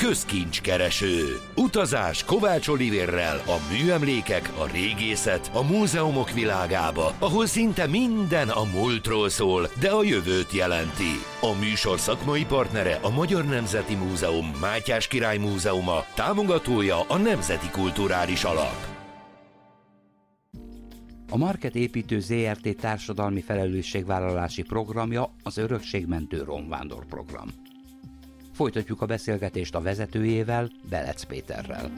közkincskereső. Utazás Kovács Olivérrel a műemlékek, a régészet, a múzeumok világába, ahol szinte minden a múltról szól, de a jövőt jelenti. A műsor szakmai partnere a Magyar Nemzeti Múzeum, Mátyás Király Múzeuma, támogatója a Nemzeti Kulturális Alap. A Market Építő Zrt. Társadalmi felelősségvállalási programja az Örökségmentő Romvándor program. Folytatjuk a beszélgetést a vezetőjével, Belec Péterrel.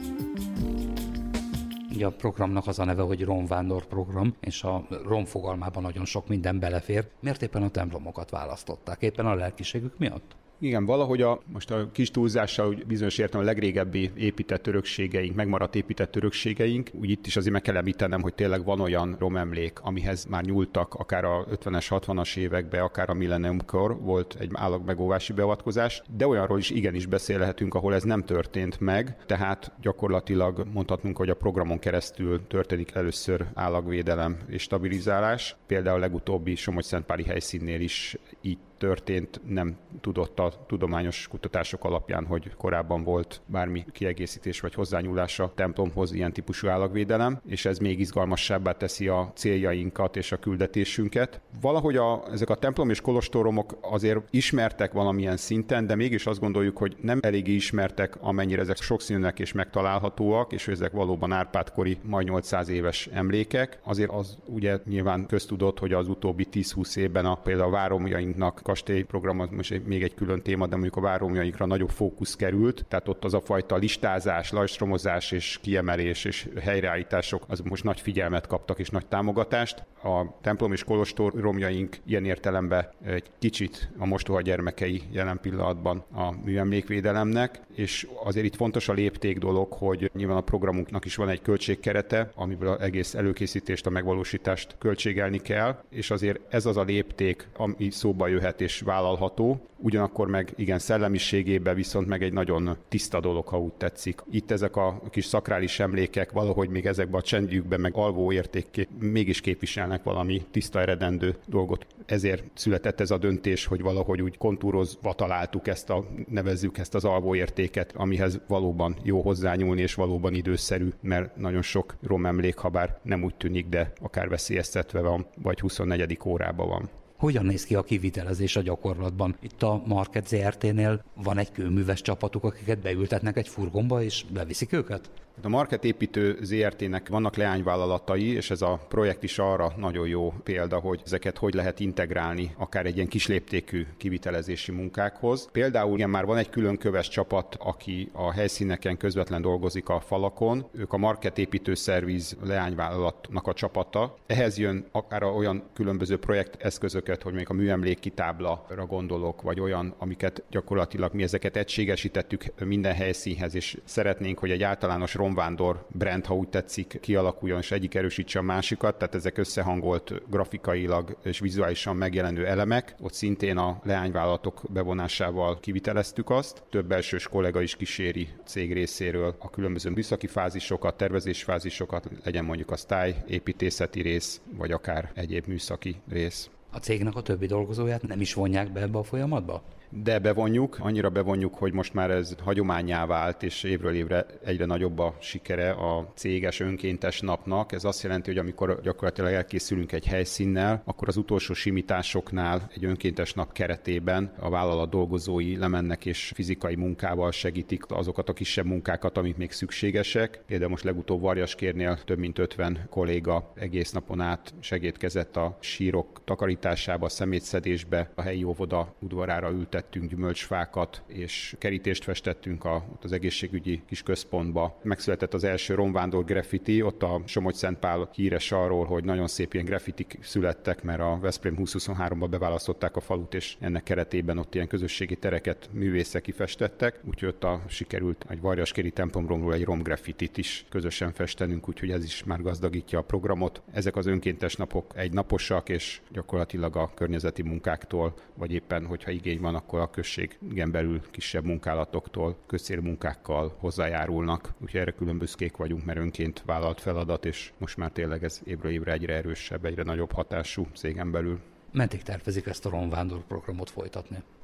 Ugye a programnak az a neve, hogy Romvándor program, és a rom fogalmában nagyon sok minden belefér. Miért éppen a templomokat választották? Éppen a lelkiségük miatt? Igen, valahogy most a kis túlzással úgy bizonyos értem a legrégebbi épített örökségeink, megmaradt épített örökségeink. Úgy itt is azért meg kell említenem, hogy tényleg van olyan romemlék, amihez már nyúltak akár a 50-es, 60-as években, akár a millenniumkor volt egy állagmegóvási beavatkozás, de olyanról is igenis beszélhetünk, ahol ez nem történt meg, tehát gyakorlatilag mondhatnunk, hogy a programon keresztül történik először állagvédelem és stabilizálás. Például a legutóbbi Somogy-Szentpáli helyszínnél is így történt, nem tudott a tudományos kutatások alapján, hogy korábban volt bármi kiegészítés vagy hozzányúlás a templomhoz ilyen típusú állagvédelem, és ez még izgalmasabbá teszi a céljainkat és a küldetésünket. Valahogy ezek a templom és kolostoromok azért ismertek valamilyen szinten, de mégis azt gondoljuk, hogy nem eléggé ismertek, amennyire ezek sokszínűek és megtalálhatóak, és ezek valóban Árpád-kori majd 800 éves emlékek. Azért az ugye nyilván köztudott, hogy az utóbbi 10-20 évben például a váromjainknak kastélyprogram, az most még egy külön téma, de mondjuk a váromjainkra nagyobb fókusz került, tehát ott az a fajta listázás, lajstromozás és kiemelés és helyreállítások, az most nagy figyelmet kaptak és nagy támogatást. A templom és kolostor romjaink ilyen értelemben egy kicsit a mostoha gyermekei jelen pillanatban a műemlékvédelemnek, és azért itt fontos a lépték dolog, hogy nyilván a programunknak is van egy költségkerete, amiből az egész előkészítést, a megvalósítást költségelni kell, és azért ez az a lépték, ami szóba jöhet és vállalható, ugyanakkor meg igen szellemiségében viszont meg egy nagyon tiszta dolog, ha úgy tetszik. Itt ezek a kis szakrális emlékek valahogy még ezekben a csendjükben meg alvó érték mégis képviselnek valami tiszta eredendő dolgot. Ezért született ez a döntés, hogy valahogy úgy kontúrozva találtuk nevezzük ezt az alvó értéket, amihez valóban jó hozzányúlni és valóban időszerű, mert nagyon sok romemlék, ha bár nem úgy tűnik, de akár veszélyeztetve van, vagy 24. órában van. Hogyan néz ki a kivitelezés a gyakorlatban? Itt a Market Zrt.-nél van egy kőműves csapatuk, akiket beültetnek egy furgonba, és leviszik őket? A Market Építő Zrt.-nek vannak leányvállalatai, és ez a projekt is arra nagyon jó példa, hogy ezeket hogy lehet integrálni akár egy ilyen kisléptékű kivitelezési munkákhoz. Például igen, már van egy külön köves csapat, aki a helyszíneken közvetlen dolgozik a falakon. Ők a Market Építő Szerviz leányvállalatnak a csapata. Ehhez jön akár olyan különböző projekteszközöket, hogy még a műemlékkitáblára gondolok, vagy olyan, amiket gyakorlatilag mi ezeket egységesítettük minden helyszínhez, és szeretnénk, hogy egy általános romvándor brand, ha úgy tetszik, kialakuljon, és egyik erősítse a másikat, tehát ezek összehangolt grafikailag és vizuálisan megjelenő elemek. Ott szintén a leányvállalatok bevonásával kiviteleztük azt. Több belsős kollega is kíséri cég részéről a különböző műszaki fázisokat, tervezésfázisokat, legyen mondjuk a építészeti rész, vagy akár egyéb műszaki rész. A cégnek a többi dolgozóját nem is vonják be ebbe a folyamatba? De bevonjuk, annyira bevonjuk, hogy most már ez hagyománnyá vált, és évről évre egyre nagyobb a sikere a céges önkéntes napnak. Ez azt jelenti, hogy amikor gyakorlatilag elkészülünk egy helyszínnel, akkor az utolsó simításoknál egy önkéntes nap keretében a vállalat dolgozói lemennek és fizikai munkával segítik azokat a kisebb munkákat, amik még szükségesek. Például most legutóbb Varjaskérnél több mint 50 kolléga egész napon át segítkezett a sírok takarításába, a szemétszedésbe, a helyi óvoda udvarára ültettünk gyümölcsfákat, és kerítést festettünk ott az egészségügyi kis központba. Megszületett az első romvándor graffiti, ott a Somogy-Szentpál híres arról, hogy nagyon szép ilyen graffitik születtek, mert a Veszprém 2023-ba beválasztották a falut, és ennek keretében ott ilyen közösségi tereket művészek kifestettek, úgyhogy ott sikerült egy varjaskéri templomról egy romgraffitit is közösen festenünk, úgyhogy ez is már gazdagítja a programot. Ezek az önkéntes napok egynaposak, és gyakorlatilag a környezeti munkáktól, vagy éppen, hogyha igény van, akkor a községen belül kisebb munkálatoktól, közcélú munkákkal hozzájárulnak. Úgyhogy erre külön büszkék vagyunk, mert önként vállalt feladat, és most már tényleg ez évről évre egyre erősebb, egyre nagyobb hatású cégen belül. Meddig tervezik ezt a romvándor programot folytatni?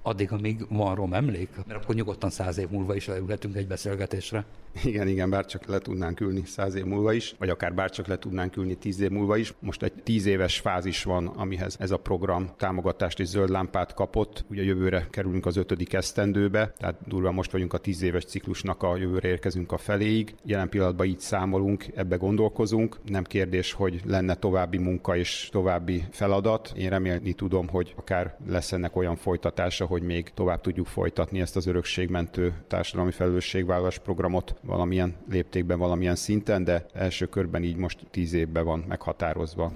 Addig, amíg van romemlék? Mert akkor nyugodtan 100 év múlva is leülhetünk egy beszélgetésre. Igen, bárcsak le tudnánk ülni 100 év múlva is, vagy akár bárcsak le tudnánk ülni 10 év múlva is. Most egy 10 éves fázis van, amihez ez a program támogatást és zöld lámpát kapott. Ugye jövőre kerülünk az 5. esztendőbe, tehát durván most vagyunk a 10 éves ciklusnak, a jövőre érkezünk a feléig. Jelen pillanatban így számolunk, ebbe gondolkozunk. Nem kérdés, hogy lenne további munka és további feladat. Én remélni tudom, hogy akár lesz ennek olyan folytatása, hogy még tovább tudjuk folytatni ezt az örökségmentő társadalmi felelősségvállalás programot valamilyen léptékben, valamilyen szinten, de első körben így most 10 évben van meghatározva.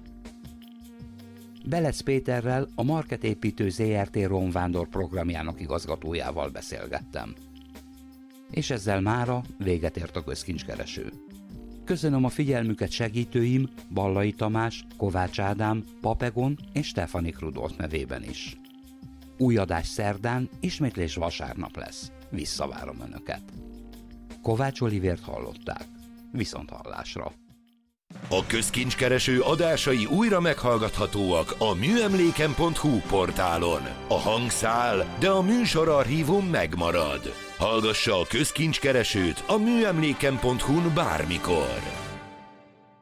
Belec Péterrel, a Marketépítő ZRT Romvándor programjának igazgatójával beszélgettem. És ezzel mára véget ért a közkincskereső. Köszönöm a figyelmüket segítőim, Ballai Tamás, Kovács Ádám, Papegon és Stefanik Rudolf nevében is. Új adás szerdán, ismétlés vasárnap lesz. Visszavárom Önöket. Kovács Olivért hallották. Viszonthallásra. A közkincskereső adásai újra meghallgathatóak a műemléken.hu portálon. A hang száll, de a műsorarchívum megmarad. Hallgassa a közkincskeresőt a műemléken.hu-n bármikor.